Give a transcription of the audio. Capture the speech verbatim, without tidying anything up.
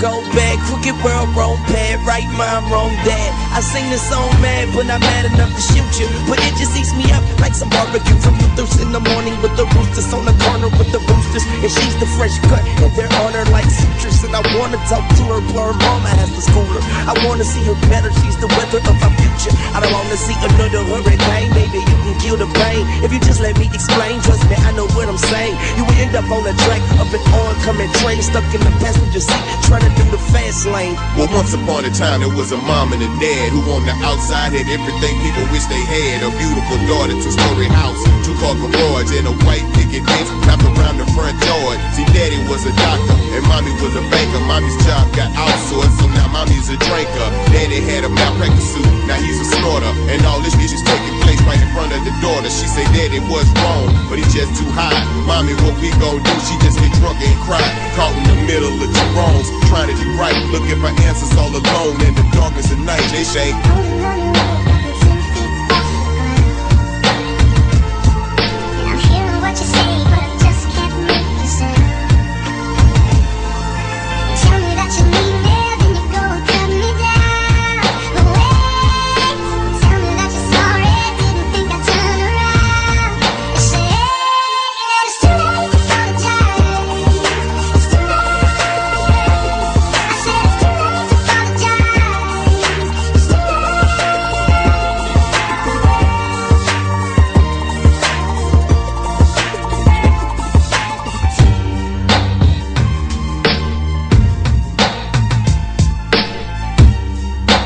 gold bag, crooked world, wrong pad, right mind, wrong dad. I sing this song mad, but not mad enough to shoot you. But it just eats me up like some barbecue from Luther's in the morning with the roosters on the corner with the roosters. And she's the fresh cut, and they're on her like sutures. And I wanna talk to her, but her mama has to school her. I wanna see her better, she's the weather of our future. I don't wanna see another hurricane, baby, you can kill the pain. If you just let me explain, trust me, I know what I'm saying. You will end up on the track of an oncoming train, stuck in the passenger seat, trying to do the fast lane. Well, once upon a time, there was a mom and a dad who on the outside had everything people wish they had. A beautiful daughter, two-story house, two-car garage, and a white picket fence wrapped around the front yard. See, daddy was a doctor, and mommy was a banker. Mommy's job got outsourced, so now mommy's a drinker. Daddy had a malpractice suit, now he's a snorter. And all this shit is taking place right in front of the daughter. She said daddy was wrong, but he's just too high. Mommy, what we gon' do? She just get drunk and cry. Caught in the middle of two wrongs, trying to do right, looking for answers all alone in the darkness of night. They say